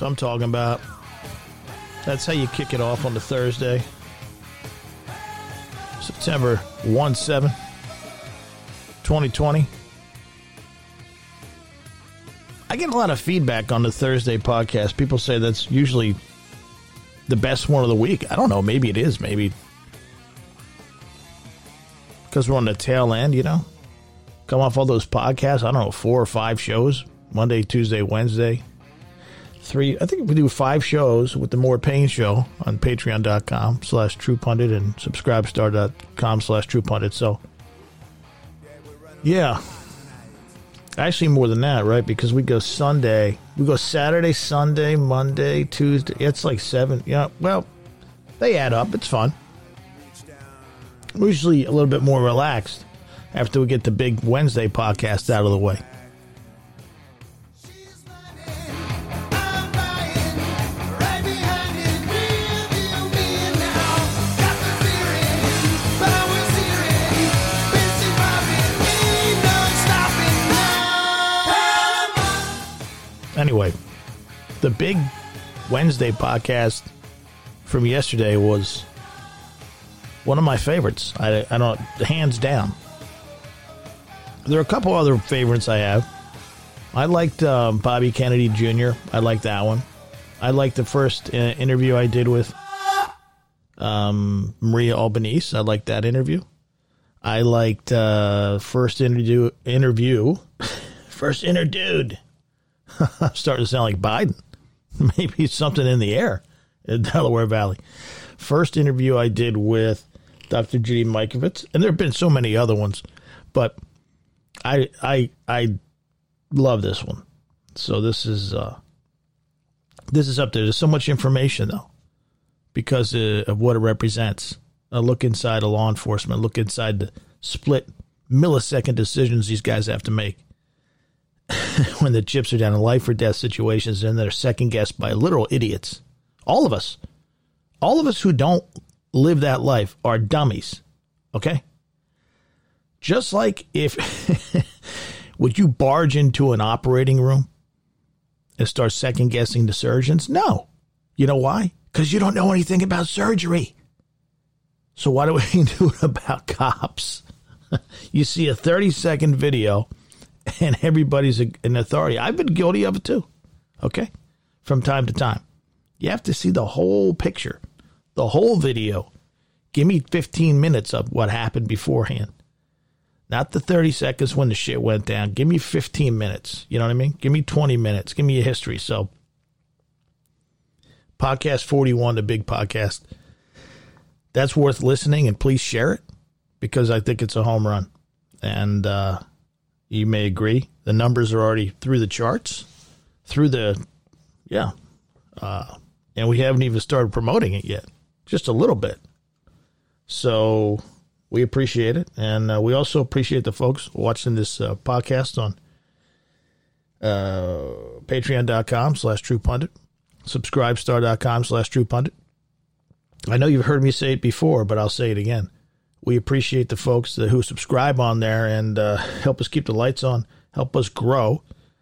I'm talking about. That's how you kick it off on the Thursday. September 1/7, 2020. I get a lot of feedback on the Thursday podcast. People say that's usually the best one of the week. I don't know. Maybe it is. Maybe because we're on the tail end, you know. Come off all those podcasts. I don't know, 4 or 5 shows. Monday, Tuesday, Wednesday. 3. I think we do 5 shows with the More Pain Show on patreon.com/TruePundit and subscribestar.com/TruePundit. So, yeah. Actually, more than that, right? Because we go Sunday. We go Saturday, Sunday, Monday, Tuesday. It's like 7. Yeah, well, they add up. It's fun. We're usually a little bit more relaxed after we get the big Wednesday podcast out of the way. Anyway, the big Wednesday podcast from yesterday was one of my favorites. I don't, hands down. There are a couple other favorites I have. I liked Bobby Kennedy Jr. I liked that one. I liked the first interview I did with Maria Albanese. I liked that interview. I liked first interview. First interdude. I'm starting to sound like Biden. Maybe it's something in the air in Delaware Valley. First interview I did with Dr. Judy Mikovits, and there have been so many other ones, but I love this one. So this is up there. There's so much information though, because of what it represents. A look inside a law enforcement, look inside the split millisecond decisions these guys have to make. When the chips are down in life or death situations and they're second guessed by literal idiots. All of us who don't live that life are dummies. Okay. Just like if, would you barge into an operating room and start second guessing the surgeons? No. You know why? Because you don't know anything about surgery. So why do we do it about cops? You see a 30-second video and everybody's an authority. I've been guilty of it too. Okay. From time to time. You have to see the whole picture, the whole video. Give me 15 minutes of what happened beforehand. Not the 30 seconds when the shit went down. Give me 15 minutes. You know what I mean? Give me 20 minutes. Give me a history. So, podcast 41, the big podcast. That's worth listening, and please share it because I think it's a home run. And you may agree. The numbers are already through the charts. And we haven't even started promoting it yet. Just a little bit. So we appreciate it. And we also appreciate the folks watching this podcast on patreon.com/TruePundit, subscribestar.com/TruePundit. I know you've heard me say it before, but I'll say it again. We appreciate the folks who subscribe on there and help us keep the lights on, help us grow.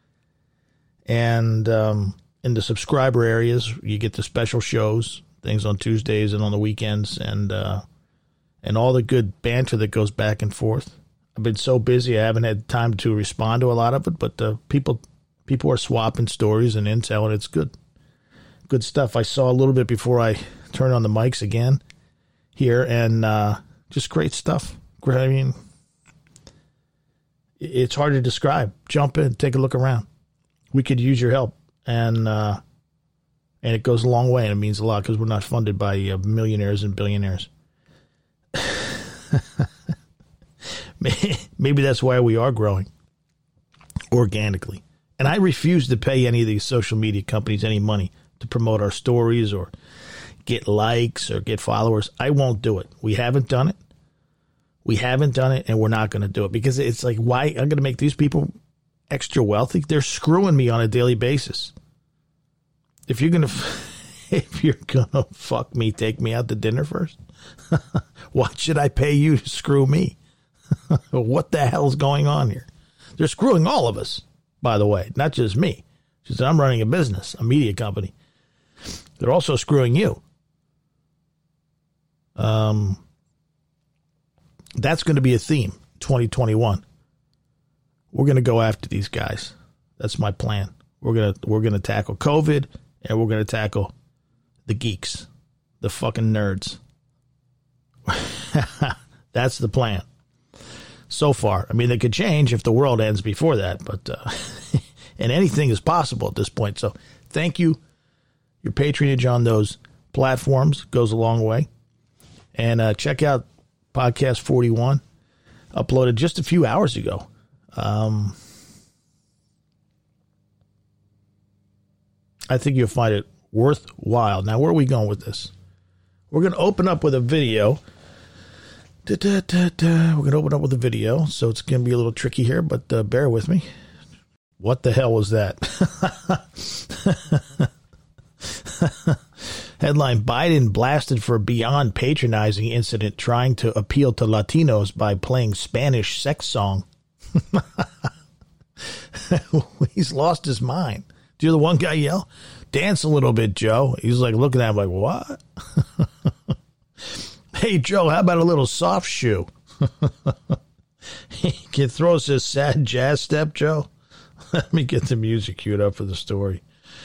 And in the subscriber areas, you get the special shows, things on Tuesdays and on the weekends, and all the good banter that goes back and forth. I've been so busy, I haven't had time to respond to a lot of it, but people are swapping stories and intel, and it's good. Good stuff. I saw a little bit before I turned on the mics again here, and just great stuff. I mean, it's hard to describe. Jump in, take a look around. We could use your help, and it goes a long way, and it means a lot because we're not funded by millionaires and billionaires. Maybe that's why we are growing organically. And I refuse to pay any of these social media companies any money to promote our stories or get likes or get followers. I won't do it. We haven't done it. And we're not going to do it because it's like, why? I'm going to make these people extra wealthy. They're screwing me on a daily basis. If you're going to fuck me, take me out to dinner first. Why should I pay you to screw me? What the hell's going on here? They're screwing all of us, by the way, not just me. She said, I'm running a business, a media company. They're also screwing you. That's going to be a theme, 2021. We're going to go after these guys. That's my plan. We're going to tackle COVID, and we're going to tackle the geeks, the fucking nerds. That's the plan. So far. I mean, they could change if the world ends before that, but and anything is possible at this point. So thank you. Your patronage on those platforms goes a long way. And check out Podcast 41, uploaded just a few hours ago. I think you'll find it worthwhile. Now, where are we going with this? We're going to open up with a video. We're going to open up with a video, so it's going to be a little tricky here, but bear with me. What the hell was that? Headline, Biden blasted for beyond patronizing incident trying to appeal to Latinos by playing Spanish sex song. He's lost his mind. Do you hear the one guy yell? Dance a little bit, Joe. He's like looking at him like, what? Hey, Joe, how about a little soft shoe? He can throw us a sad jazz step, Joe. Let me get the music queued up for the story.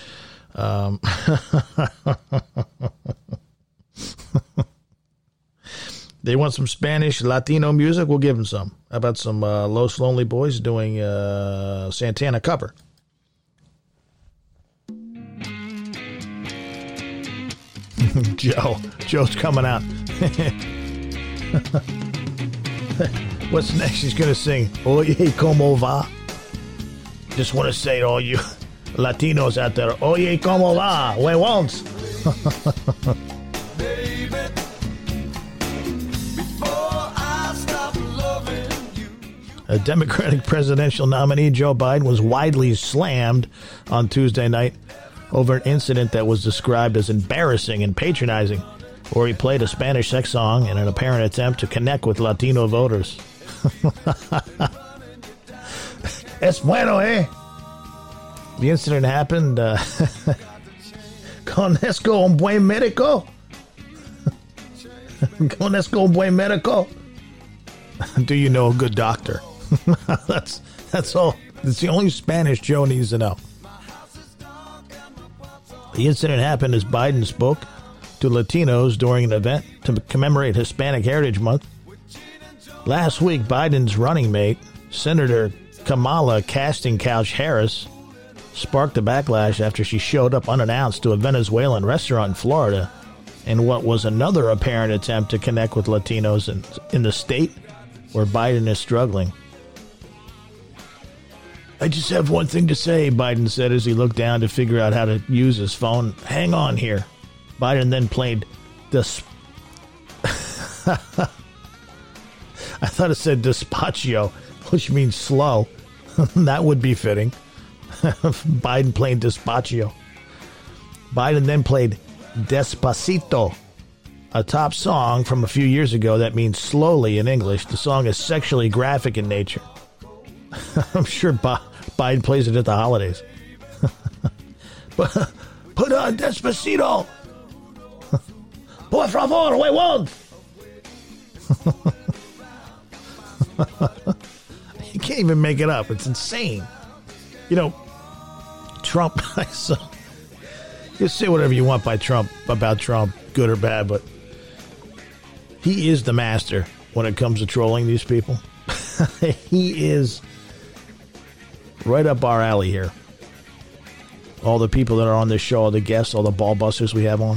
They want some Spanish Latino music. We'll give them some. How about some Los Lonely Boys doing Santana cover? Joe's coming out. What's next? He's going to sing Oye, como va? Just want to say to all you Latinos out there, Oye, como va? We won't. A Democratic presidential nominee, Joe Biden, was widely slammed on Tuesday night over an incident that was described as embarrassing and patronizing, where he played a Spanish sex song in an apparent attempt to connect with Latino voters. Es bueno, eh? The incident happened Conozco un buen médico. Conozco un buen médico. Do you know a good doctor? That's all. It's the only Spanish Joe needs to know. The incident happened as Biden spoke to Latinos during an event to commemorate Hispanic Heritage Month. Last week, Biden's running mate, Senator Kamala Casting Couch Harris, sparked a backlash after she showed up unannounced to a Venezuelan restaurant in Florida in what was another apparent attempt to connect with Latinos in the state where Biden is struggling. I just have one thing to say, Biden said as he looked down to figure out how to use his phone. Hang on here. Biden then played this. I thought it said despacio, which means slow. That would be fitting. Biden played despacio. Biden then played Despacito, a top song from a few years ago that means slowly in English. The song is sexually graphic in nature. I'm sure Biden plays it at the holidays. But put on Despacito. Por favor, we won't. You can't even make it up. It's insane. You know, Trump, just say whatever you want about Trump, good or bad, but he is the master when it comes to trolling these people. He is right up our alley here. All the people that are on this show, all the guests, all the ball busters we have on.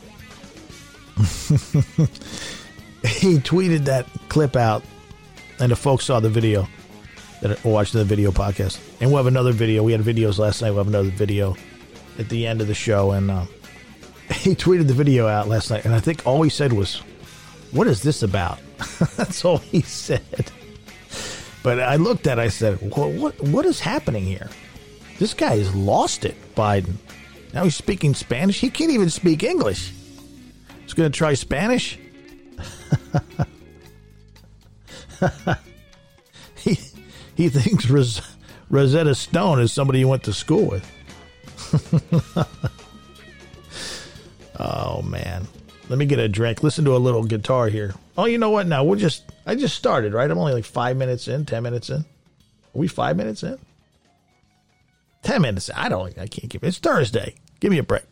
He tweeted that clip out, and the folks saw the video that are watching the video podcast. And we'll have another video. We had videos last night. We'll have another video at the end of the show. And he tweeted the video out last night, and I think all he said was, "What is this about?" That's all he said. But I looked at it, I said, what is happening here? This guy has lost it, Biden. Now he's speaking Spanish. He can't even speak English. He's going to try Spanish? He thinks Rosetta Stone is somebody he went to school with. Oh, man. Let me get a drink. Listen to a little guitar here. Oh, you know what? Now, I just started, right? I'm only like 5 minutes in, 10 minutes in. Are we 5 minutes in? 10 minutes in. I can't give it. It's Thursday. Give me a break.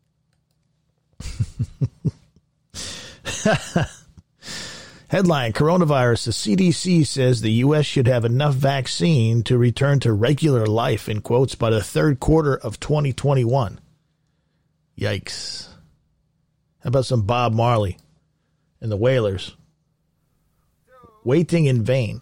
Headline, coronavirus. The CDC says the U.S. should have enough vaccine to return to regular life, in quotes, by the third quarter of 2021. Yikes. How about some Bob Marley and the Wailers? Waiting in vain.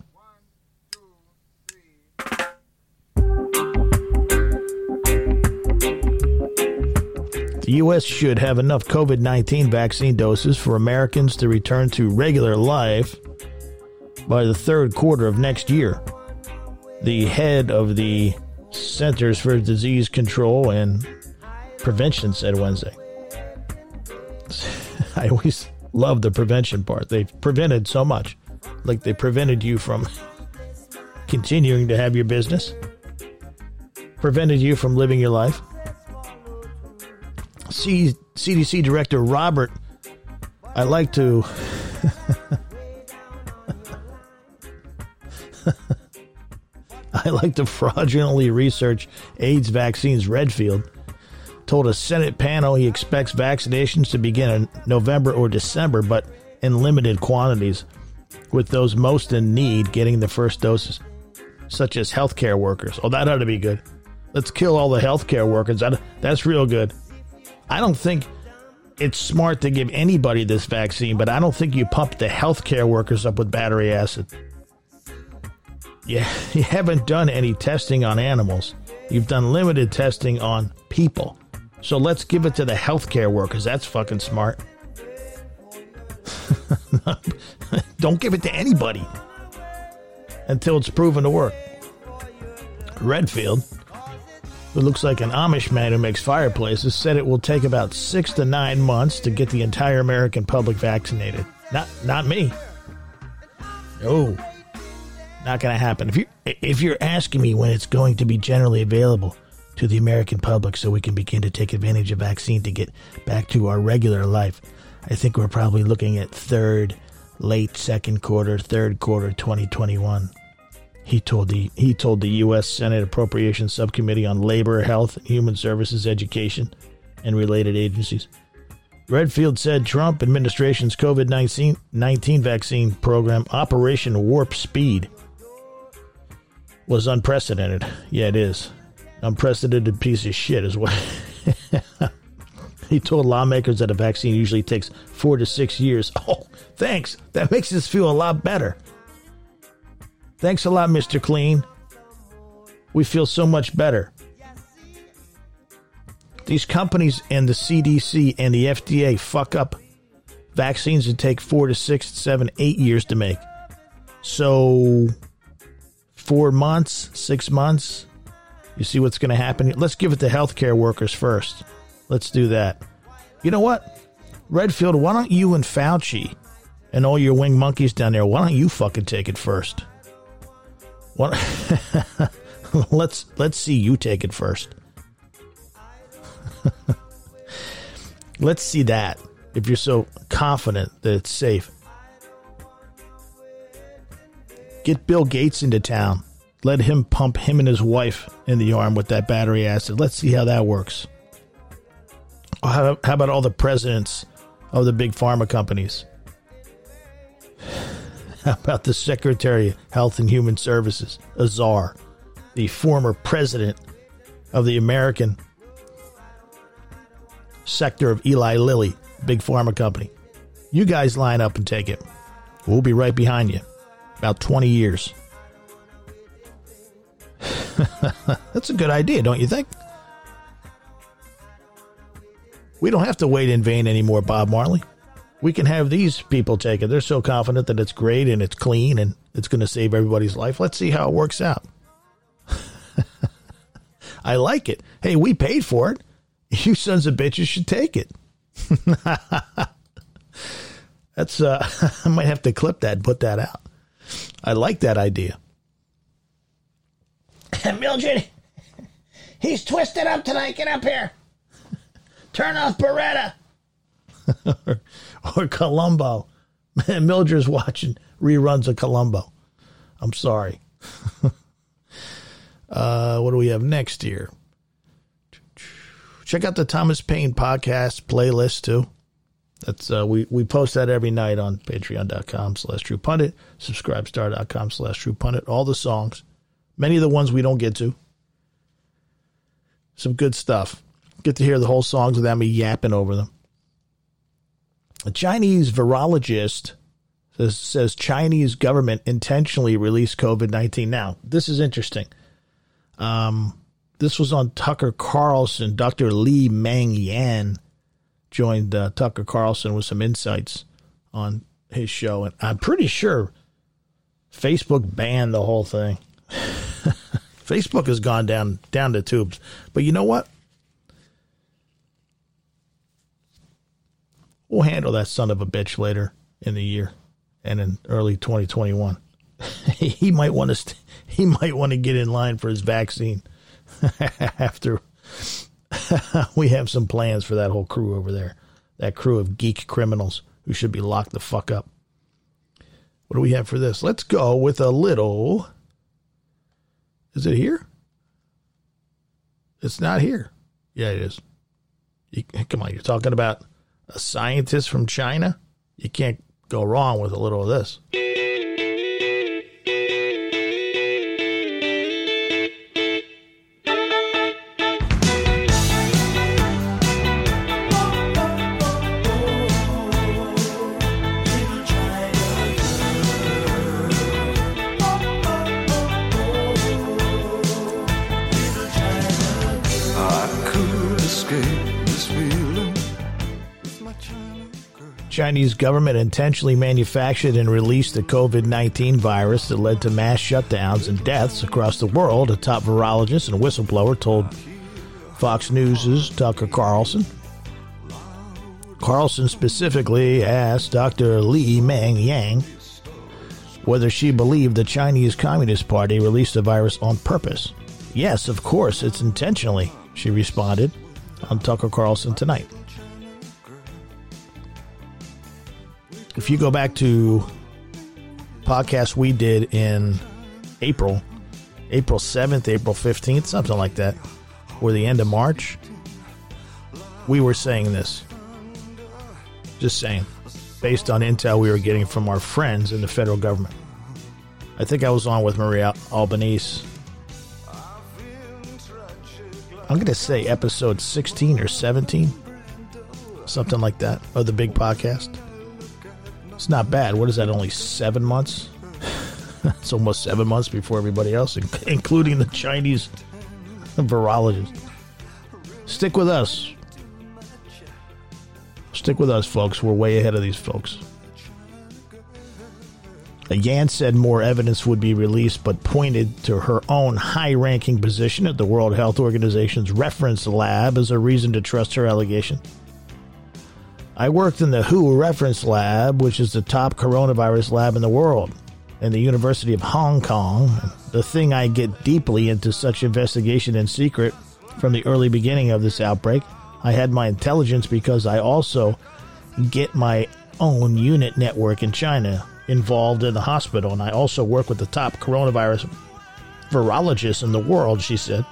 The U.S. should have enough COVID-19 vaccine doses for Americans to return to regular life by the third quarter of next year. The head of the Centers for Disease Control and Prevention said Wednesday. I always love the prevention part. They've prevented so much. Like they prevented you from continuing to have your business. Prevented you from living your life. CDC Director Robert, I like to fraudulently research AIDS vaccines. Redfield told a Senate panel he expects vaccinations to begin in November or December, but in limited quantities, with those most in need getting the first doses, such as healthcare workers. Oh, that ought to be good. Let's kill all the healthcare workers. That's real good. I don't think it's smart to give anybody this vaccine, but I don't think you pump the healthcare workers up with battery acid. Yeah, you haven't done any testing on animals. You've done limited testing on people. So let's give it to the healthcare workers. That's fucking smart. Don't give it to anybody until it's proven to work. Redfield, who looks like an Amish man who makes fireplaces, said it will take about 6 to 9 months to get the entire American public vaccinated. Not me. No, not going to happen. If you're asking me when it's going to be generally available to the American public so we can begin to take advantage of vaccine to get back to our regular life, I think we're probably looking at late second quarter, third quarter 2021. He told the U.S. Senate Appropriations Subcommittee on Labor, Health, and Human Services, Education, and related agencies. Redfield said Trump administration's COVID-19 vaccine program, Operation Warp Speed, was unprecedented. Yeah, it is. Unprecedented piece of shit is what. He told lawmakers that a vaccine usually takes 4 to 6 years. Oh, thanks. That makes us feel a lot better. Thanks a lot, Mr. Clean. We feel so much better. These companies and the CDC and the FDA fuck up vaccines that take 4 to 6, 7, 8 years to make. So 4 months, 6 months, you see what's going to happen? Let's give it to healthcare workers first. Let's do that. You know what? Redfield, why don't you and Fauci and all your wing monkeys down there, why don't you fucking take it first? What? Let's see you take it first. Let's see that, if you're so confident that it's safe. Get Bill Gates into town. Let him pump him and his wife in the arm with that battery acid. Let's see how that works. How about all the presidents of the big pharma companies? How about the Secretary of Health and Human Services, Azar, the former president of the American sector of Eli Lilly, big pharma company? You guys line up and take it. We'll be right behind you. About 20 years. That's a good idea, don't you think? We don't have to wait in vain anymore, Bob Marley. We can have these people take it. They're so confident that it's great and it's clean and it's going to save everybody's life. Let's see how it works out. I like it. Hey, we paid for it. You sons of bitches should take it. That's I might have to clip that and put that out. I like that idea. Mildred, He's twisted up tonight. Get up here. Turn off Beretta. or Columbo. Man, Mildred's watching reruns of Columbo. I'm sorry. What do we have next here? Check out the Thomas Paine podcast playlist too. That's we post that every night on patreon.com/truepundit, subscribestar.com/truepundit. All the songs, many of the ones we don't get to. Some good stuff. Get to hear the whole songs without me yapping over them. A Chinese virologist says Chinese government intentionally released COVID-19. Now, this is interesting. This was on Tucker Carlson. Dr. Li Meng Yan joined Tucker Carlson with some insights on his show. And I'm pretty sure Facebook banned the whole thing. Facebook has gone down the tubes. But you know what? We'll handle that son of a bitch later in the year and in early 2021. He might want to get in line for his vaccine after we have some plans for that whole crew over there. That crew of geek criminals who should be locked the fuck up. What do we have for this? Let's go with a little. Is it here? It's not here. Yeah, it is. Come on, you're talking about a scientist from China? You can't go wrong with a little of this. Chinese government intentionally manufactured and released the COVID-19 virus that led to mass shutdowns and deaths across the world, a top virologist and whistleblower told Fox News' Tucker Carlson. Carlson specifically asked Dr. Li Meng Yan whether she believed the Chinese Communist Party released the virus on purpose. Yes, of course, it's intentionally, she responded on Tucker Carlson Tonight. If you go back to podcasts we did in April 7th, April 15th, something like that, or the end of March, we were saying this. Just saying. Based on intel we were getting from our friends in the federal government. I think I was on with Maria Albanese. I'm going to say episode 16 or 17. Something like that, of the big podcast. It's not bad. What is that, only 7 months? It's almost 7 months before everybody else, including the Chinese virologist. Stick with us. Stick with us, folks. We're way ahead of these folks. Yan said more evidence would be released, but pointed to her own high-ranking position at the World Health Organization's reference lab as a reason to trust her allegation. I worked in the WHO reference lab, which is the top coronavirus lab in the world, and the University of Hong Kong. The thing I get deeply into such investigation in secret from the early beginning of this outbreak. I had my intelligence because I also get my own unit network in China involved in the hospital, and I also work with the top coronavirus virologists in the world, she said.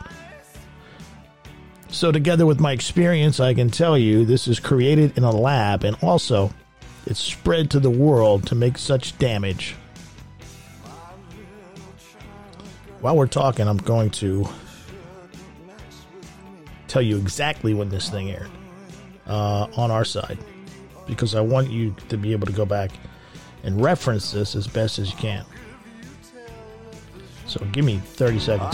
So together with my experience, I can tell you this is created in a lab, and also it's spread to the world to make such damage. While we're talking, I'm going to tell you exactly when this thing aired on our side, because I want you to be able to go back and reference this as best as you can. So give me 30 seconds.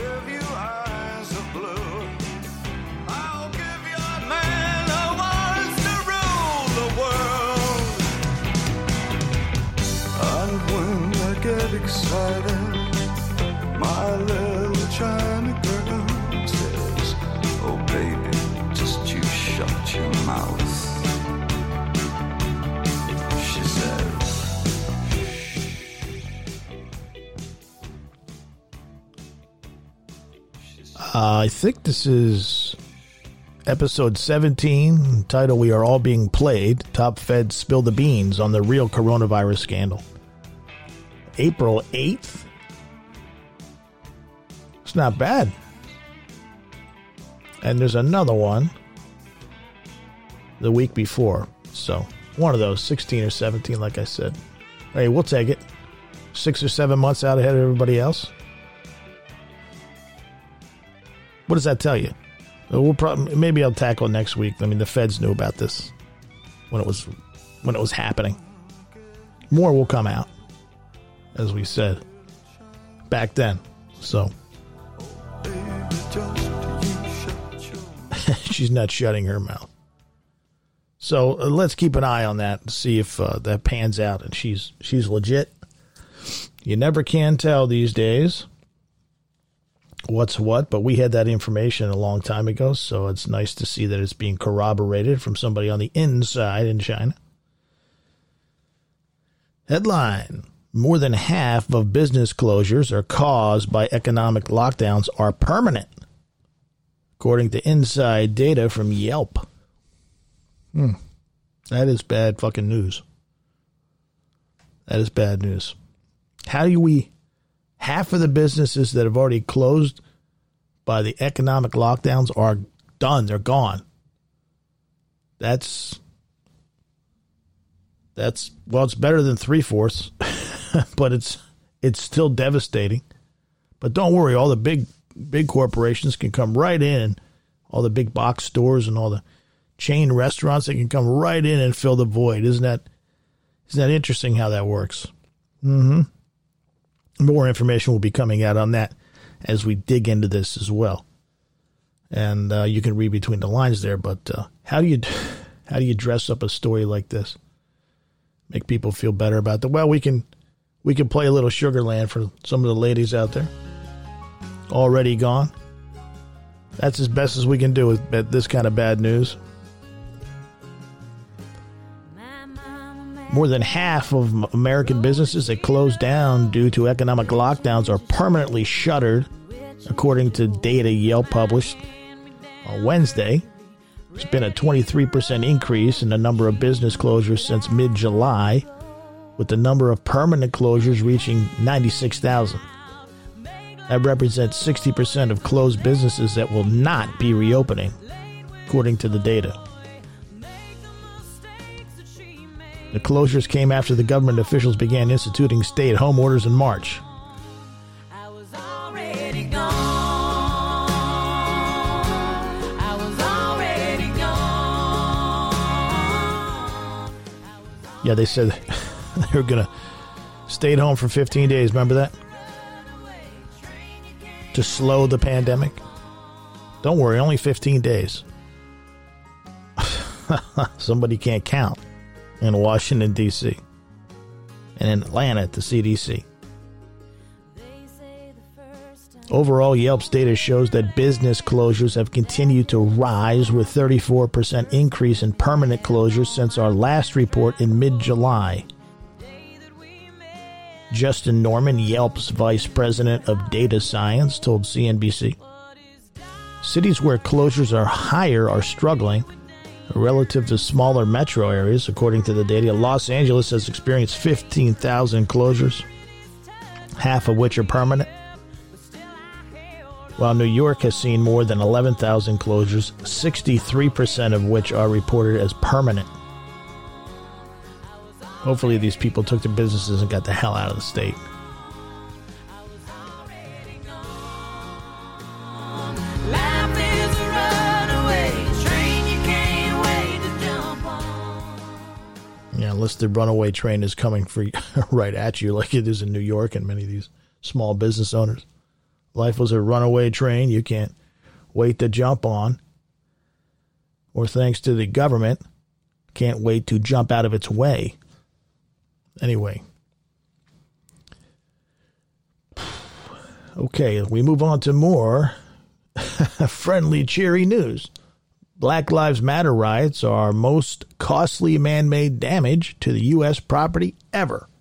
Excited, my little China girl says, oh baby, just you shut your mouth. She says, I think this is episode 17, title We Are All Being Played. Top feds spill the beans on the real coronavirus scandal. April 8th. It's not bad. And there's another one the week before. So one of those, 16 or 17, like I said. Hey, we'll take it. 6 or 7 months out ahead of everybody else. What does that tell you? We'll probably, maybe I'll tackle it next week. I mean, the feds knew about this when it was happening. More will come out, as we said back then. So she's not shutting her mouth. So let's keep an eye on that and see if that pans out. And she's legit. You never can tell these days what's what, but we had that information a long time ago, so it's nice to see that it's being corroborated from somebody on the inside in China. Headline: more than half of business closures are caused by economic lockdowns are permanent, according to inside data from Yelp. That is bad fucking news. That is bad news. How do we... Half of the businesses that have already closed by the economic lockdowns are done. They're gone. That's well, it's better than 3/4, but it's still devastating. But don't worry, all the big corporations can come right in, all the big box stores and all the chain restaurants, they can come right in and fill the void. Isn't that interesting how that works? More information will be coming out on that as we dig into this as well. And you can read between the lines there. But how do you dress up a story like this? Make people feel better about that. Well, we can play a little Sugarland for some of the ladies out there. Already gone. That's as best as we can do with this kind of bad news. More than half of American businesses that closed down due to economic lockdowns are permanently shuttered, according to data Yelp published on Wednesday. There's been a 23% increase in the number of business closures since mid-July, with the number of permanent closures reaching 96,000. That represents 60% of closed businesses that will not be reopening, according to the data. The closures came after the government officials began instituting stay-at-home orders in March. Yeah, they said they were going to stay at home for 15 days. Remember that? To slow the pandemic. Don't worry, only 15 days. Somebody can't count. In Washington, D.C. and in Atlanta at the CDC. Overall, Yelp's data shows that business closures have continued to rise, with 34% increase in permanent closures since our last report in mid-July. Justin Norman, Yelp's vice president of data science, told CNBC. Cities where closures are higher are struggling relative to smaller metro areas, according to the data. Los Angeles has experienced 15,000 closures, half of which are permanent, while New York has seen more than 11,000 closures, 63% of which are reported as permanent. Hopefully these people took their businesses and got the hell out of the state. Unless the runaway train is coming for right at you like it is in New York and many of these small business owners. Life was a runaway train you can't wait to jump on. Or thanks to the government, can't wait to jump out of its way. Anyway. Okay, we move on to more friendly, cheery news. Black Lives Matter riots are most costly man-made damage to the U.S. property ever.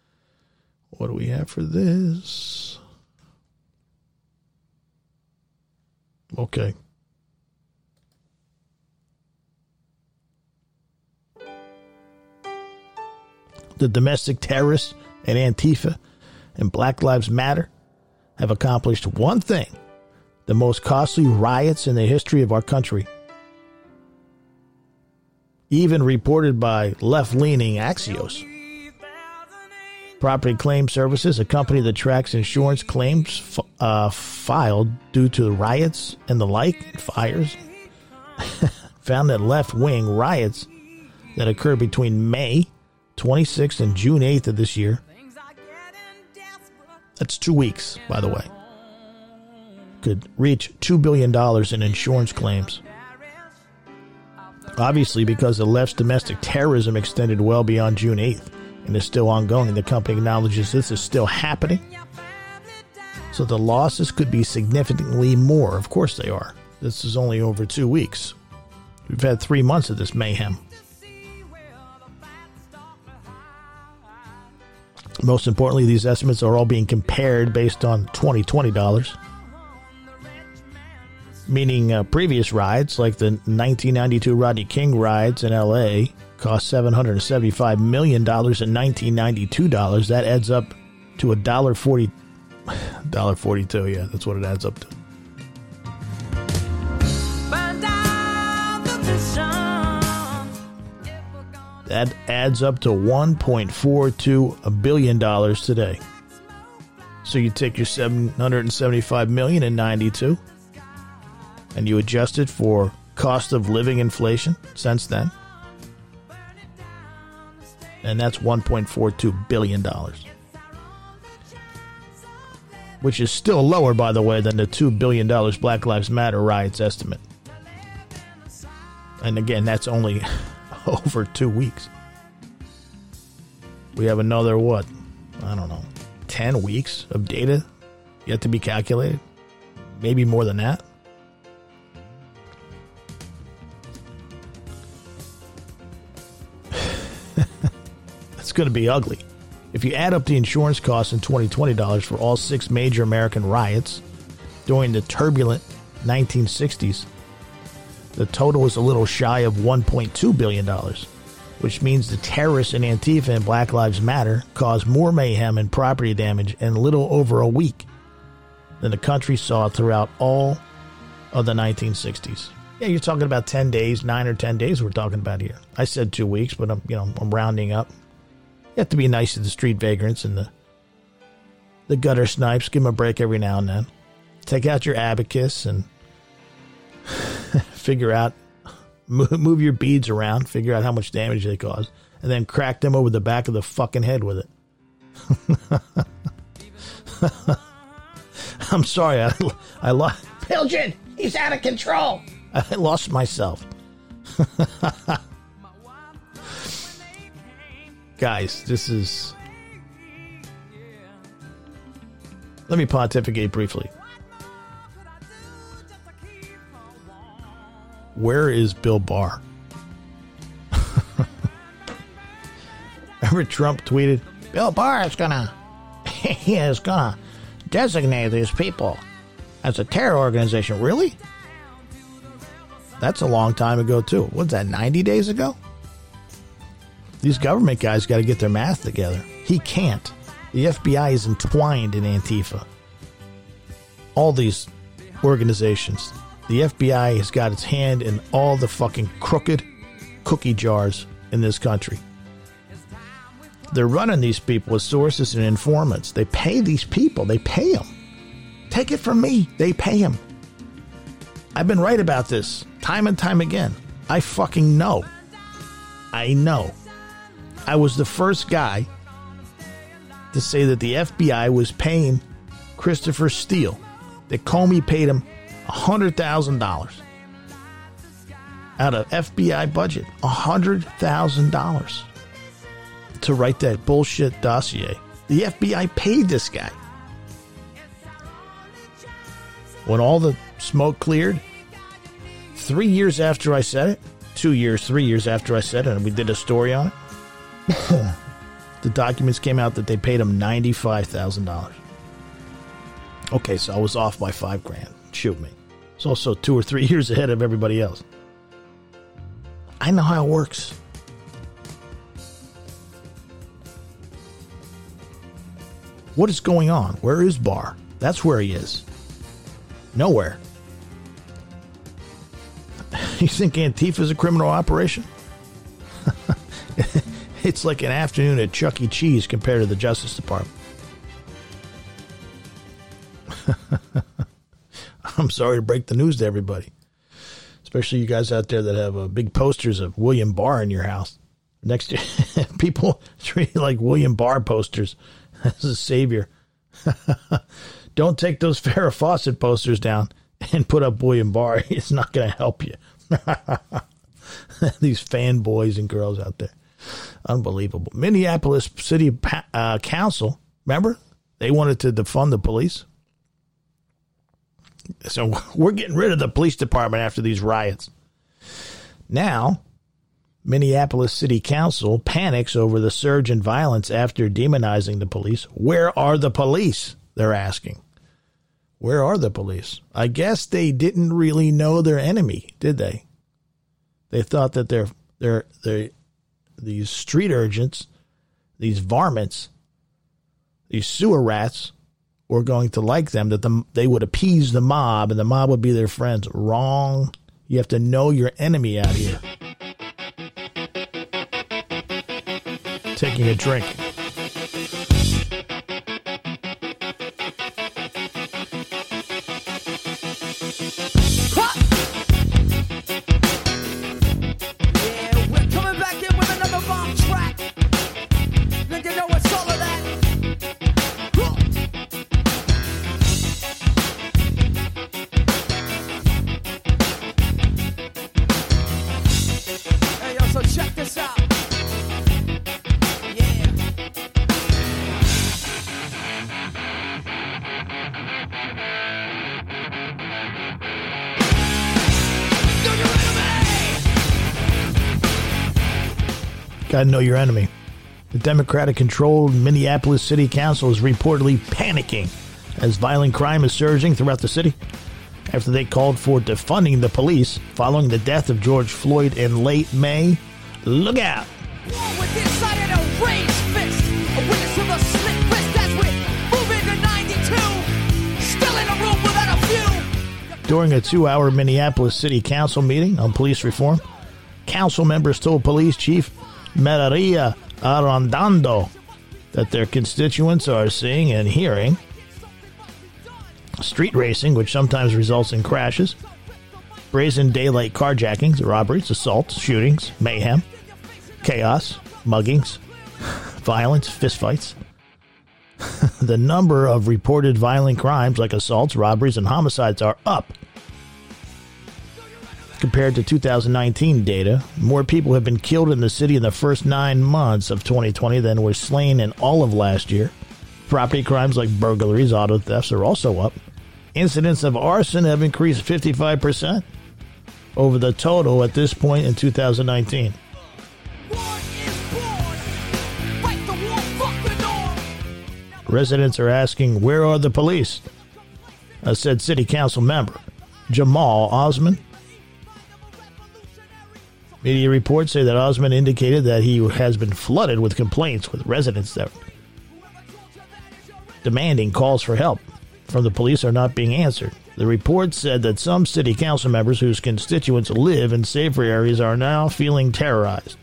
What do we have for this? Okay. The domestic terrorists and Antifa and Black Lives Matter have accomplished one thing: the most costly riots in the history of our country. Even reported by left-leaning Axios. Property Claim Services, a company that tracks insurance claims filed due to riots and the like, fires, found that left-wing riots that occurred between May 26th and June 8th of this year, that's 2 weeks, by the way, could reach $2 billion in insurance claims. Obviously, because the left's domestic terrorism extended well beyond June 8th and is still ongoing, the company acknowledges this is still happening. So the losses could be significantly more. Of course they are. This is only over 2 weeks. We've had 3 months of this mayhem. Most importantly, these estimates are all being compared based on 2020 dollars. Meaning previous riots, like the 1992 Rodney King riots in L.A., cost $775 million in 1992 dollars. That adds up to $1.42. Yeah, that's what it adds up to. That adds up to $1.42 billion today. So you take your $775 million in 92 and you adjust it for cost of living inflation since then, and that's $1.42 billion. Which is still lower, by the way, than the $2 billion Black Lives Matter riots estimate. And again, that's only over 2 weeks. We have another, 10 weeks of data yet to be calculated? Maybe more than that. It's going to be ugly. If you add up the insurance costs in 2020 dollars for all 6 major American riots during the turbulent 1960s, the total is a little shy of $1.2 billion, which means the terrorists in Antifa and Black Lives Matter caused more mayhem and property damage in a little over a week than the country saw throughout all of the 1960s. Yeah, you're talking about 10 days, 9 or 10 days we're talking about here. I said 2 weeks, but I'm rounding up. You have to be nice to the street vagrants and the gutter snipes. Give them a break every now and then. Take out your abacus and figure out, move your beads around, figure out how much damage they cause, and then crack them over the back of the fucking head with it. I'm sorry, I lost. Pilgin, he's out of control. I lost myself. Guys, this is... Let me pontificate briefly. Where is Bill Barr? Remember Trump tweeted, Bill Barr is gonna designate these people as a terror organization. Really? That's a long time ago, too. What's that, 90 days ago? These government guys got to get their math together. He can't. The FBI is entwined in Antifa. All these organizations. The FBI has got its hand in all the fucking crooked cookie jars in this country. They're running these people as sources and informants. They pay these people. They pay them. Take it from me. They pay them. I've been right about this time and time again. I fucking know. I know. I was the first guy to say that the FBI was paying Christopher Steele, that Comey paid him $100,000 out of FBI budget, $100,000 to write that bullshit dossier. The FBI paid this guy. When all the smoke cleared, 3 years after I said it, 2 years, 3 years after I said it, and we did a story on it, the documents came out that they paid him $95,000. Okay, so I was off by $5,000. Shoot me. It's also 2 or 3 years ahead of everybody else. I know how it works. What is going on? Where is Barr? That's where he is. Nowhere. You think Antifa is a criminal operation? It's like an afternoon at Chuck E. Cheese compared to the Justice Department. I'm sorry to break the news to everybody, especially you guys out there that have big posters of William Barr in your house. Next to people treat it like William Barr posters as a savior. Don't take those Farrah Fawcett posters down and put up William Barr. It's not going to help you. These fanboys and girls out there. Unbelievable. Minneapolis City Council, remember? They wanted to defund the police. So we're getting rid of the police department after these riots. Now, Minneapolis City Council panics over the surge in violence after demonizing the police. Where are the police? They're asking. Where are the police? I guess they didn't really know their enemy, did they? They thought that these street urchins, these varmints, these sewer rats were going to like them, that they would appease the mob and the mob would be their friends. Wrong. You have to know your enemy out here. Taking a drink. Gotta know your enemy. The Democratic-controlled Minneapolis City Council is reportedly panicking as violent crime is surging throughout the city after they called for defunding the police following the death of George Floyd in late May. Look out! During a 2-hour Minneapolis City Council meeting on police reform, council members told police chief Maria Arradondo that their constituents are seeing and hearing street racing, which sometimes results in crashes, brazen daylight carjackings, robberies, assaults, shootings, mayhem, chaos, muggings, violence, fistfights. The number of reported violent crimes like assaults, robberies, and homicides are up. Compared to 2019 data, more people have been killed in the city in the first 9 months of 2020 than were slain in all of last year. Property crimes like burglaries, auto thefts are also up. Incidents of arson have increased 55% over the total at this point in 2019. Residents are asking, where are the police? Said City Council member Jamal Osman. Media reports say that Osman indicated that he has been flooded with complaints with residents that demanding calls for help from the police are not being answered. The report said that some city council members whose constituents live in safer areas are now feeling terrorized.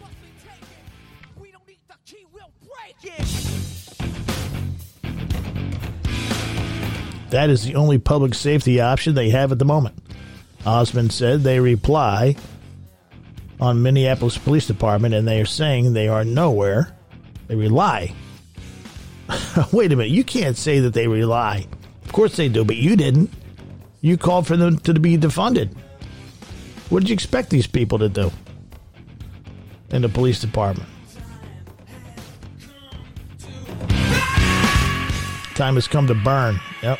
That is the only public safety option they have at the moment. Osman said they rely on Minneapolis Police Department, and they are saying they are nowhere. They rely. Wait a minute. You can't say that they rely. Of course they do, but you didn't. You called for them to be defunded. What did you expect these people to do in the police department? Time has come to burn. Yep.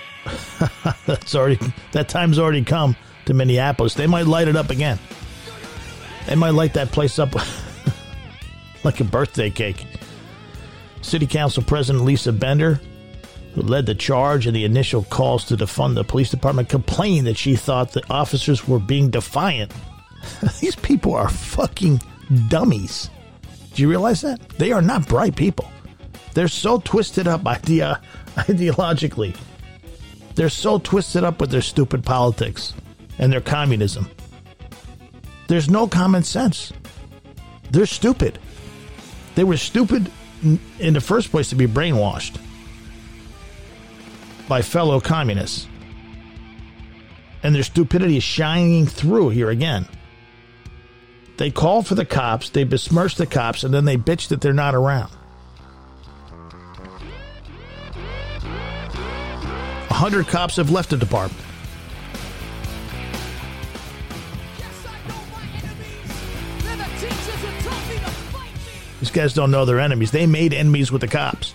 That time's already come to Minneapolis. They might light it up again. They might light that place up like a birthday cake. City Council President Lisa Bender who led the charge and the initial calls to defund the police department, complained that she thought the officers were being defiant. These people are fucking dummies. Do you realize that? They are not bright people. They're so twisted up ideologically. They're so twisted up with their stupid politics and their communism. There's no common sense. They're stupid. They were stupid in the first place to be brainwashed by fellow communists. And their stupidity is shining through here again. They call for the cops, they besmirch the cops, and then they bitch that they're not around. 100 cops have left the department. These guys don't know their enemies. They made enemies with the cops.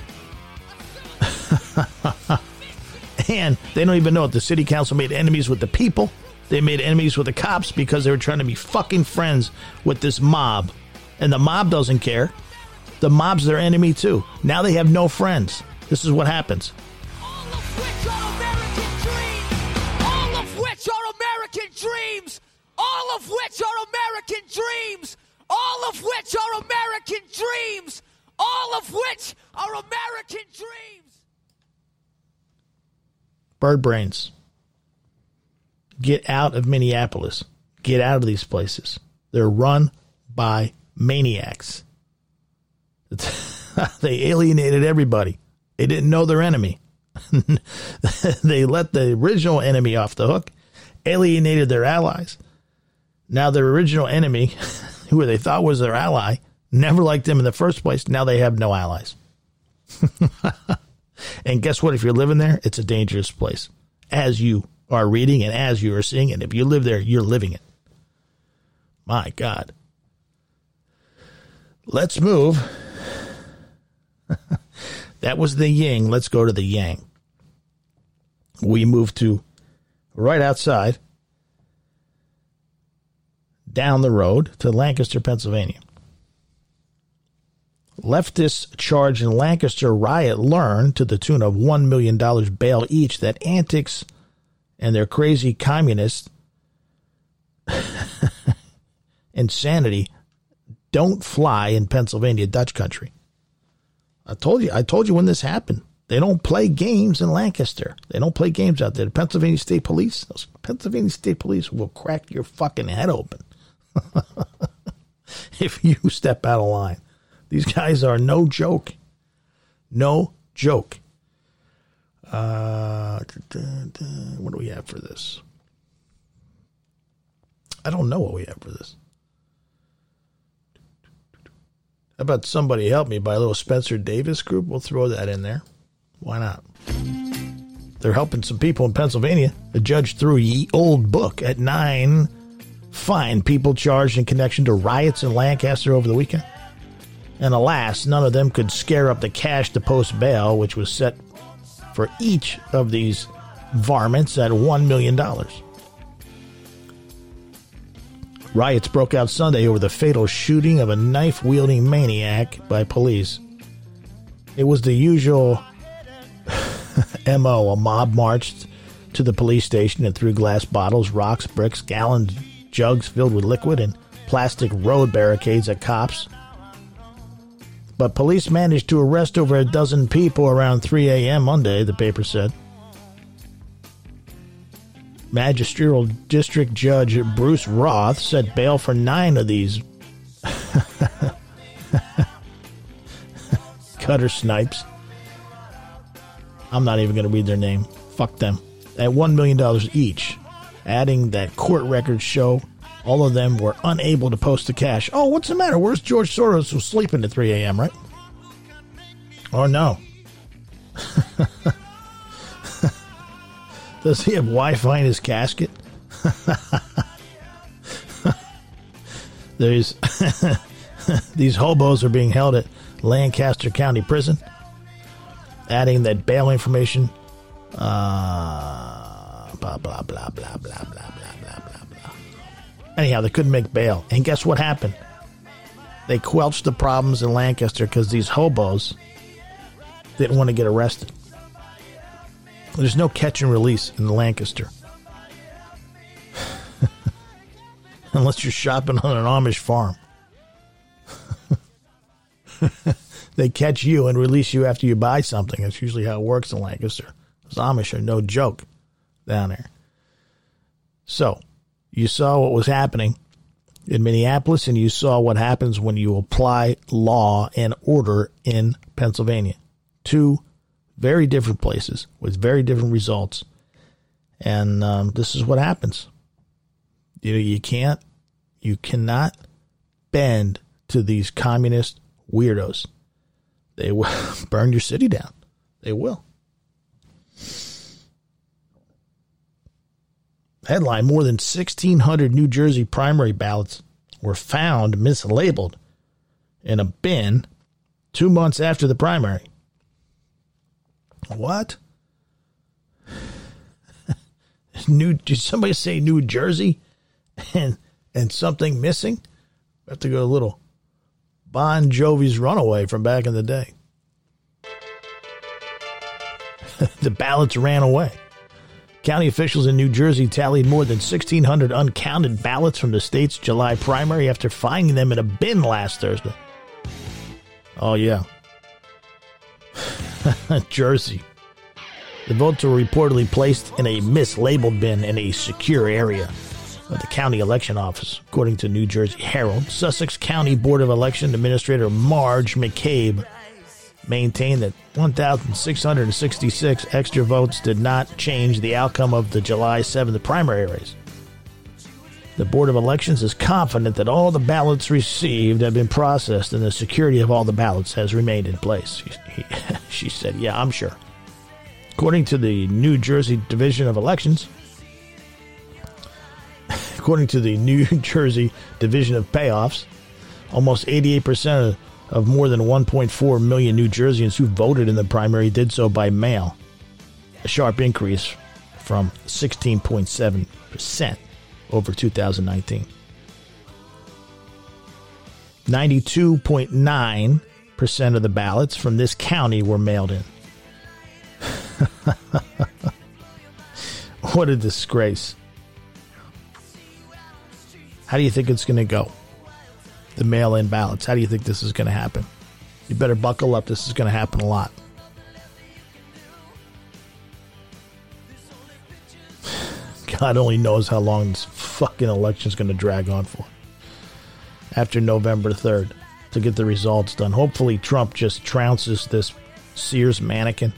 And they don't even know it. The city council made enemies with the people. They made enemies with the cops because they were trying to be fucking friends with this mob. And the mob doesn't care. The mob's their enemy too. Now they have no friends. This is what happens. All of which are American dreams. All of which are American dreams. All of which are American dreams. All of which are American dreams. All of which are American dreams. Bird brains. Get out of Minneapolis. Get out of these places. They're run by maniacs. They alienated everybody. They didn't know their enemy. They let the original enemy off the hook, alienated their allies. Now their original enemy, who they thought was their ally, never liked them in the first place. Now they have no allies. And guess what? If you're living there, it's a dangerous place. As you are reading and as you are seeing it. If you live there, you're living it. My God. Let's move. That was the yin. Let's go to the yang. We move to right outside, down the road to Lancaster, Pennsylvania. Leftist charge in Lancaster riot learned to the tune of $1 million bail each that antics and their crazy communist insanity don't fly in Pennsylvania, Dutch country. I told you when this happened. They don't play games in Lancaster. They don't play games out there. The Pennsylvania State Police, those Pennsylvania State Police will crack your fucking head open if you step out of line. These guys are no joke. No joke. What do we have for this? I don't know what we have for this. How about Somebody Help Me by a little Spencer Davis group? We'll throw that in there. Why not? They're helping some people in Pennsylvania. The judge threw ye old book at 9 fine people charged in connection to riots in Lancaster over the weekend. And alas, none of them could scare up the cash to post bail, which was set for each of these varmints at $1 million. Riots broke out Sunday over the fatal shooting of a knife-wielding maniac by police. It was the usual MO. A mob marched to the police station and threw glass bottles, rocks, bricks, gallon jugs filled with liquid, and plastic road barricades at cops. But police managed to arrest over a dozen people around 3 a.m. Monday, the paper said. Magisterial District Judge Bruce Roth set bail for 9 of these gutter snipes. I'm not even going to read their name. Fuck them. At $1 million each, adding that court records show all of them were unable to post the cash. Oh, what's the matter? Where's George Soros, who's sleeping at 3 a.m., right? Oh, no. Does he have Wi-Fi in his casket? There's these hobos are being held at Lancaster County Prison, adding that bail information. Blah, blah, blah, blah, blah, blah, blah, blah, blah, blah. Anyhow, they couldn't make bail. And guess what happened? They quelched the problems in Lancaster because these hobos didn't want to get arrested. There's no catch and release in Lancaster. Unless you're shopping on an Amish farm. They catch you and release you after you buy something. That's usually how it works in Lancaster. Those Amish are no joke down there. So, you saw what was happening in Minneapolis, and you saw what happens when you apply law and order in Pennsylvania. Two very different places with very different results. And this is what happens. You cannot bend to these communist weirdos. They will burn your city down. They will. Headline, more than 1,600 New Jersey primary ballots were found mislabeled in a bin 2 months after the primary. What? Did somebody say New Jersey and something missing? We have to go a little Bon Jovi's Runaway from back in the day. The ballots ran away. County officials in New Jersey tallied more than 1,600 uncounted ballots from the state's July primary after finding them in a bin last Thursday. Oh, yeah. Jersey. The votes were reportedly placed in a mislabeled bin in a secure area of the county election office, according to New Jersey Herald. Sussex County Board of Election Administrator Marge McCabe maintained that 1,666 extra votes did not change the outcome of the July 7th primary race. The Board of Elections is confident that all the ballots received have been processed and the security of all the ballots has remained in place. She said, yeah, I'm sure. According to the New Jersey Division of Elections, according to the New Jersey Division of Payoffs, almost 88% of more than 1.4 million New Jerseyans who voted in the primary did so by mail, a sharp increase from 16.7% over 2019. 92.9% of the ballots from this county were mailed in. What a disgrace. How do you think it's going to go? The mail-in ballots. How do you think this is going to happen? You better buckle up. This is going to happen a lot. God only knows how long this fucking election is going to drag on for. After November 3rd to get the results done. Hopefully Trump just trounces this Sears mannequin.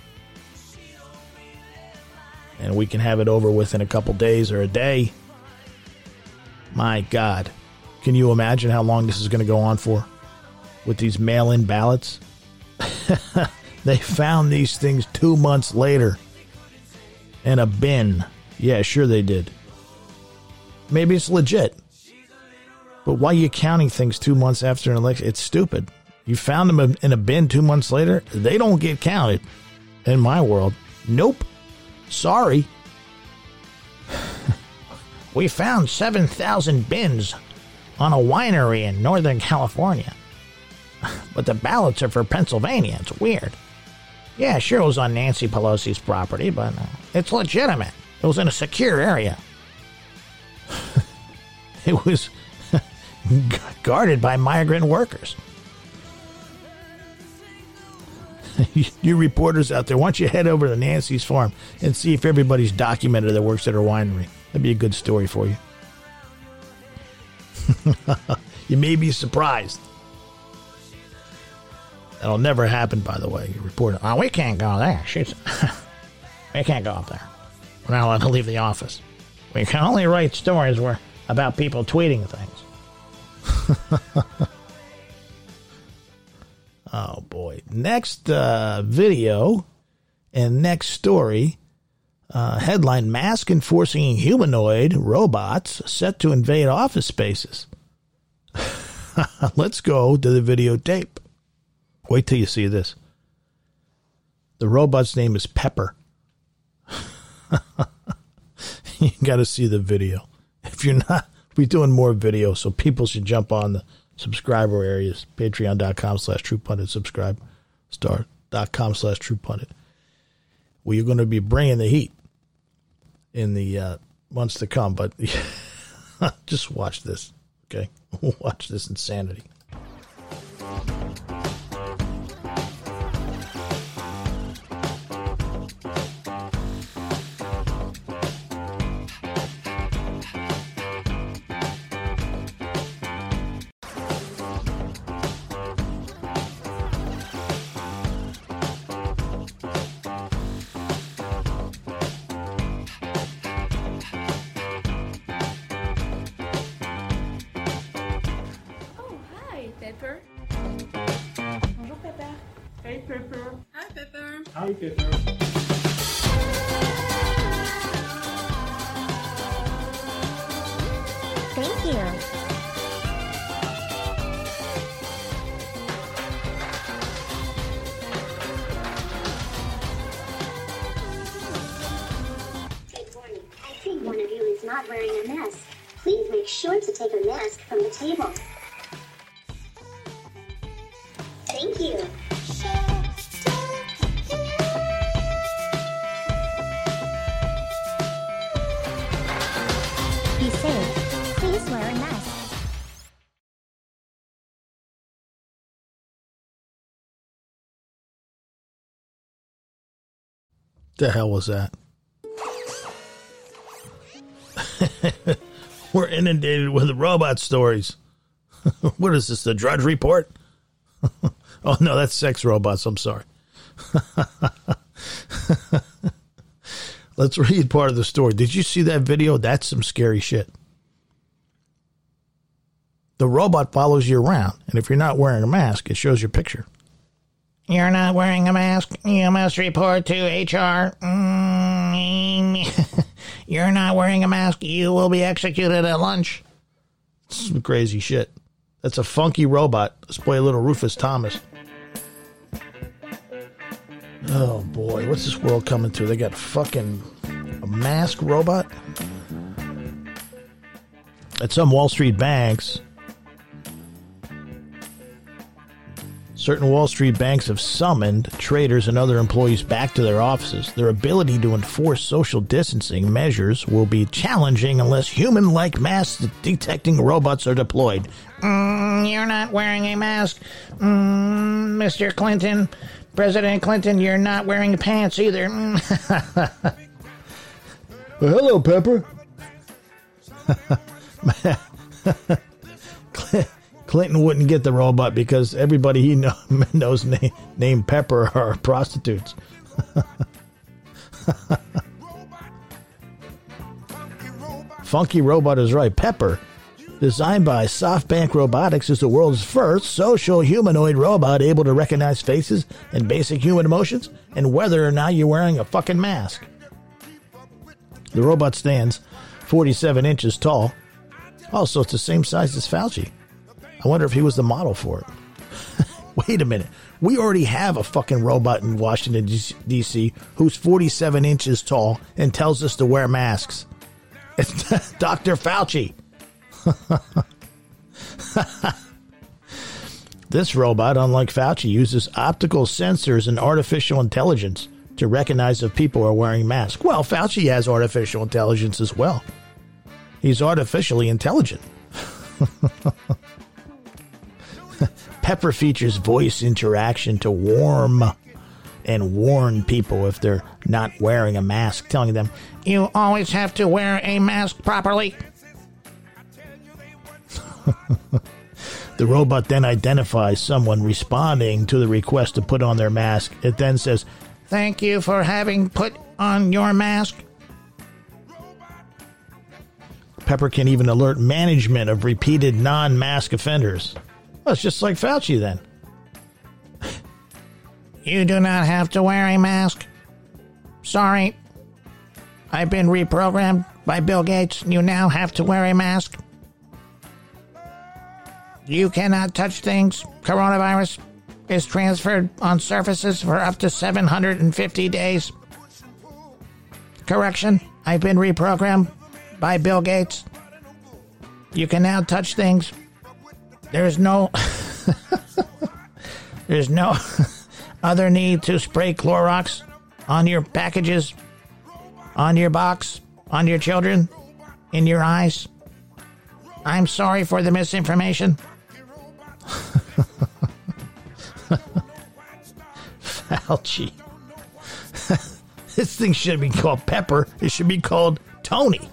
And we can have it over with in a couple days or a day. My God. Can you imagine how long this is going to go on for? With these mail-in ballots? They found these things 2 months later. In a bin. Yeah, sure they did. Maybe it's legit. But why are you counting things 2 months after an election? It's stupid. You found them in a bin 2 months later? They don't get counted. In my world. Nope. Sorry. We found 7,000 bins on a winery in Northern California. But the ballots are for Pennsylvania. It's weird. Yeah, sure it was on Nancy Pelosi's property, but it's legitimate. It was in a secure area. It was guarded by migrant workers. You reporters out there, why don't you head over to Nancy's farm and see if everybody's documented that works at her winery. That'd be a good story for you. You may be surprised. That'll never happen, by the way. You report it. Oh, we can't go there. We can't go up there. We're not allowed to leave the office. We can only write stories about people tweeting things. Oh, boy. Next video and next story. Headline, mask enforcing humanoid robots set to invade office spaces. Let's go to the videotape. Wait till you see this. The robot's name is Pepper. You got to see the video. If you're not, we're doing more video, so people should jump on the subscriber areas. Patreon.com/TruePundit. Subscribe. Star.com/TruePundit. We're going to be bringing the heat in the months to come. But just watch this, okay? Watch this insanity. Pepper. Bonjour Pepper. Hey Pepper. Hi Pepper. Hi Pepper. Thank you. Good morning. I think one of you is not wearing a mask. Please make sure to take a mask from the table. Thank you. Be safe. Please wear a mask. The hell was that? We're inundated with robot stories. What is this, the Drudge Report? Oh, no, that's sex robots. I'm sorry. Let's read part of the story. Did you see that video? That's some scary shit. The robot follows you around, and if you're not wearing a mask, it shows your picture. You're not wearing a mask? You must report to HR. You're not wearing a mask? You will be executed at lunch. Some crazy shit. That's a funky robot. Let's play a little Rufus Thomas. Oh boy, what's this world coming to? They got fucking a mask robot? At some Wall Street banks, certain Wall Street banks have summoned traders and other employees back to their offices. Their ability to enforce social distancing measures will be challenging unless human-like mask-detecting robots are deployed. You're not wearing a mask. Mr. Clinton, President Clinton, you're not wearing pants either. Well, hello, Pepper. Clinton wouldn't get the robot because everybody he knows named Pepper are prostitutes. Funky Robot is right. Pepper, designed by SoftBank Robotics, is the world's first social humanoid robot able to recognize faces and basic human emotions and whether or not you're wearing a fucking mask. The robot stands 47 inches tall. Also, it's the same size as Fauci. I wonder if he was the model for it. Wait a minute. We already have a fucking robot in Washington, D.C. who's 47 inches tall and tells us to wear masks. It's Dr. Fauci. This robot, unlike Fauci, uses optical sensors and artificial intelligence to recognize if people are wearing masks. Well, Fauci has artificial intelligence as well. He's artificially intelligent. Pepper features voice interaction to warm and warn people if they're not wearing a mask, telling them, you always have to wear a mask properly. The robot then identifies someone responding to the request to put on their mask. It then says, thank you for having put on your mask. Pepper can even alert management of repeated non-mask offenders. Well, it's just like Fauci then. You do not have to wear a mask. Sorry. I've been reprogrammed by Bill Gates. You now have to wear a mask. You cannot touch things. Coronavirus is transferred on surfaces for up to 750 days. Correction. I've been reprogrammed by Bill Gates. You can now touch things. There's no other need to spray Clorox on your packages, on your box, on your children, in your eyes. I'm sorry for the misinformation. Fauci. This thing should be called Pepper. It should be called Tony.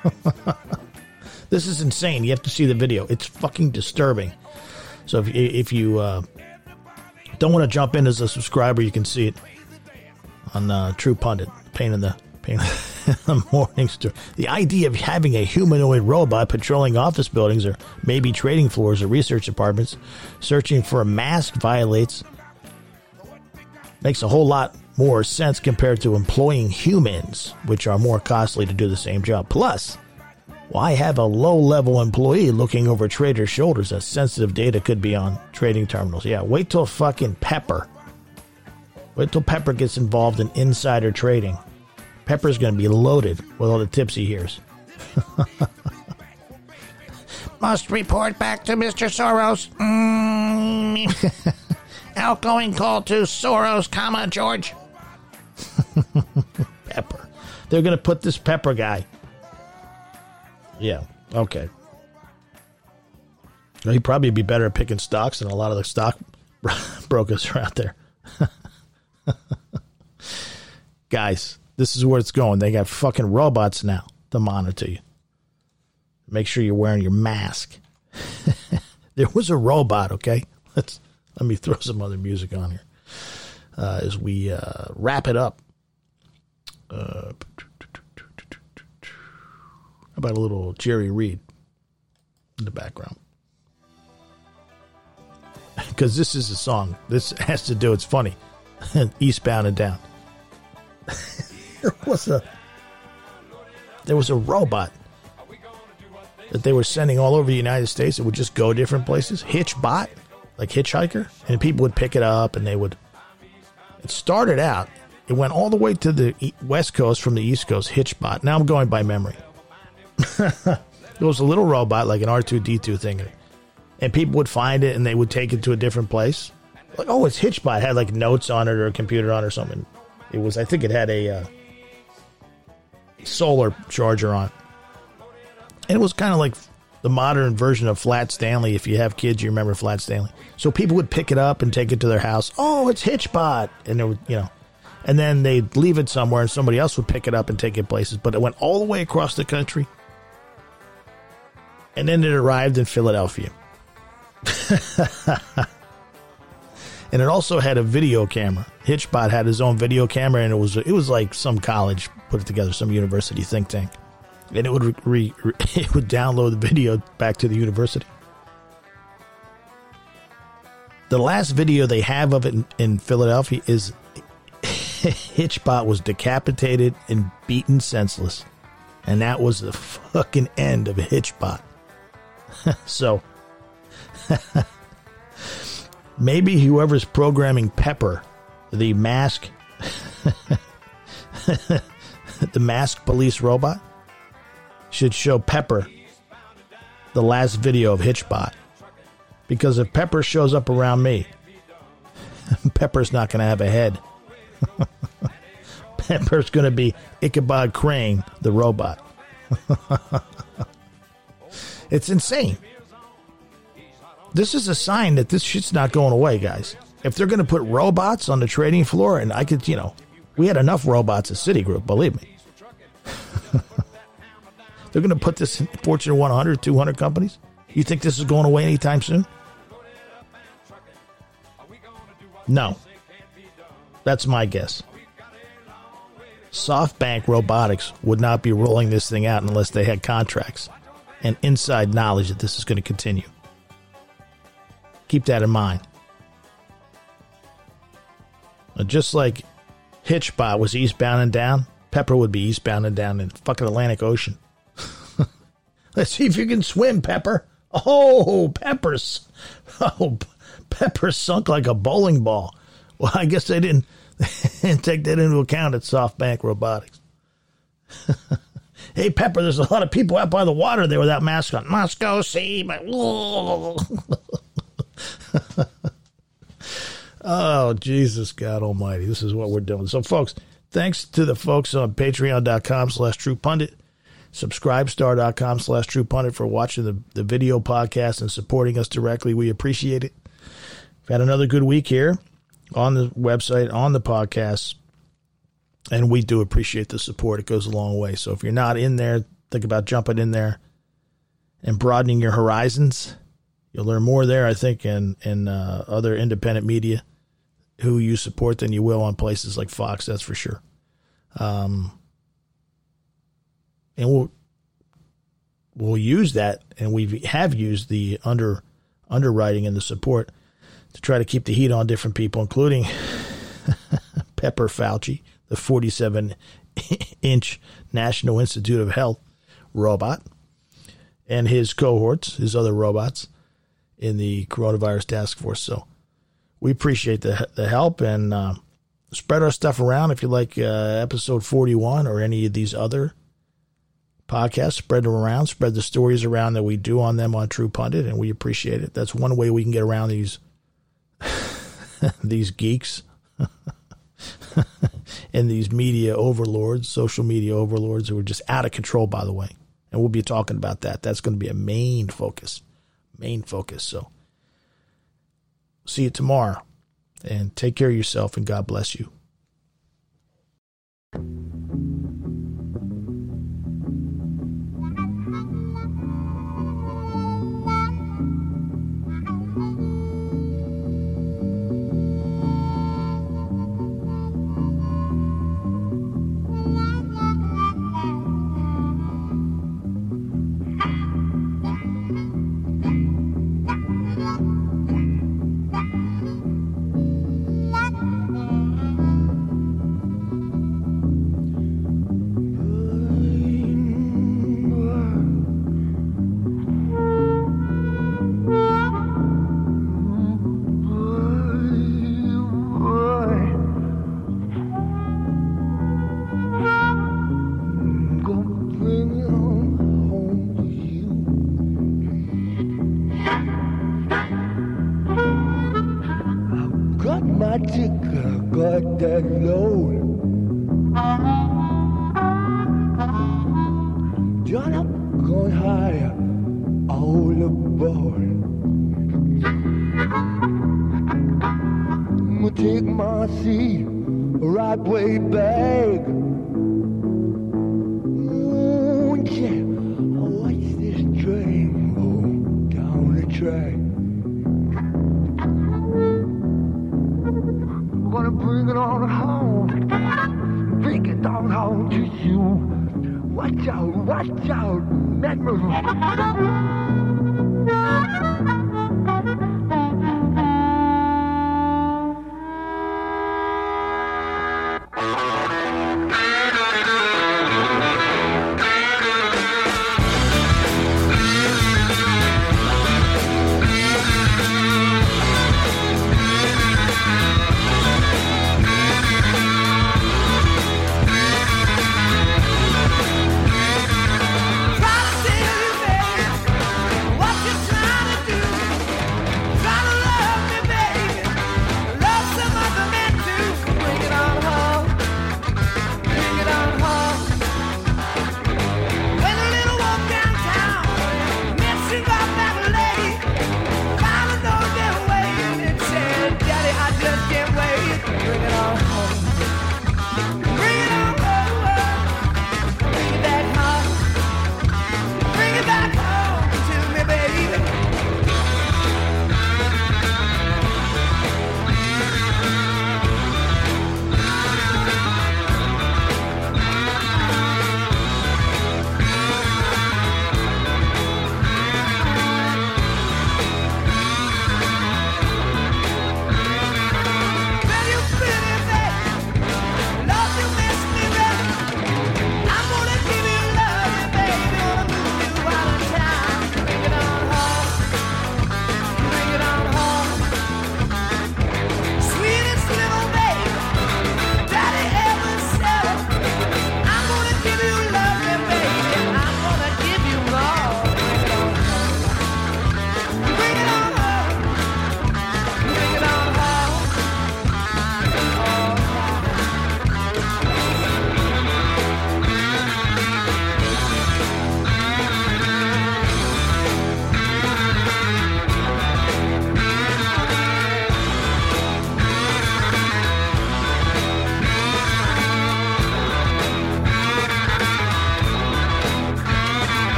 This is insane. You have to see the video. It's fucking disturbing. So if you don't want to jump in as a subscriber, you can see it on True Pundit. Pain in the morning story. The idea of having a humanoid robot patrolling office buildings or maybe trading floors or research departments, searching for a mask violates, makes a whole lot more sense compared to employing humans, which are more costly to do the same job. Plus, why have a low-level employee looking over traders' shoulders as sensitive data could be on trading terminals? Yeah, wait till fucking Pepper. Wait till Pepper gets involved in insider trading. Pepper's going to be loaded with all the tips he hears. Must report back to Mr. Soros. Outgoing call to Soros, comma, George. Pepper. They're going to put this Pepper guy. Yeah, okay. Well, he'd probably be better at picking stocks than a lot of the stock brokers are out there. Guys, this is where it's going. They got fucking robots now to monitor you. Make sure you're wearing your mask. There was a robot, okay? Let me throw some other music on here as we wrap it up. How about a little Jerry Reed in the background? Because this is a song. This has to do, it's funny. Eastbound and Down. There was a robot that they were sending all over the United States. It would just go different places. Hitchbot, like Hitchhiker. And people would pick it up and they would. It started out, it went all the way to the West Coast from the East Coast, Hitchbot. Now I'm going by memory. There was a little robot like an R2-D2 thing. And people would find it and they would take it to a different place. Like, oh, it's Hitchbot. It had like notes on it or a computer on it or something. It was, I think it had a solar charger on. And it was kind of like the modern version of Flat Stanley. If you have kids, you remember Flat Stanley. So people would pick it up and take it to their house. Oh, it's Hitchbot. And there would, and then they'd leave it somewhere and somebody else would pick it up and take it places. But it went all the way across the country. And then it arrived in Philadelphia. And it also had a video camera. Hitchbot had his own video camera, and it was like some college put it together, some university think tank. And it would it would download the video back to the university. The last video they have of it in Philadelphia is Hitchbot was decapitated and beaten senseless. And that was the fucking end of Hitchbot. So maybe whoever's programming Pepper, the mask, the mask police robot, should show Pepper the last video of Hitchbot. Because if Pepper shows up around me, Pepper's not going to have a head. Pepper's going to be Ichabod Crane, the robot. It's insane. This is a sign that this shit's not going away, guys. If they're going to put robots on the trading floor, and I could, we had enough robots at Citigroup, believe me. They're going to put this in Fortune 100, 200 companies. You think this is going away anytime soon? No. That's my guess. SoftBank Robotics would not be rolling this thing out unless they had contracts and inside knowledge that this is going to continue. Keep that in mind. Just like Hitchbot was eastbound and down, Pepper would be eastbound and down in the fucking Atlantic Ocean. Let's see if you can swim, Pepper. Oh, Pepper sunk like a bowling ball. Well, I guess they didn't take that into account at SoftBank Robotics. Hey, Pepper, there's a lot of people out by the water there without masks on. Must go see my... Oh, Jesus God Almighty. This is what we're doing. So, folks, Thanks to the folks on patreon.com/truepundit, subscribestar.com/truepundit for watching the video podcast and supporting us directly. We appreciate it. We've had another good week here on the website, on the podcast, and we do appreciate the support. It goes a long way. So if you're not in there, think about jumping in there and broadening your horizons. You'll learn more there, I think, in other independent media who you support than you will on places like Fox, that's for sure. And we'll use that, and we have used the underwriting and the support to try to keep the heat on different people, including Pepper Fauci, the 47-inch National Institute of Health robot, and his cohorts, his other robots in the coronavirus task force. So we appreciate the help, and spread our stuff around. If you like episode 41 or any of these other podcasts, spread them around. Spread the stories around that we do on them on True Pundit, and we appreciate it. That's one way we can get around these these geeks and these media overlords, social media overlords who are just out of control, by the way. And we'll be talking about that. That's going to be a main focus. So see you tomorrow, and take care of yourself, and God bless you. Got that load. John up, going higher, all aboard. I'ma take my seat right way back. Oh yeah, watch this train go down the track. Gonna bring it on home, bring it on home to you. Watch out, memory.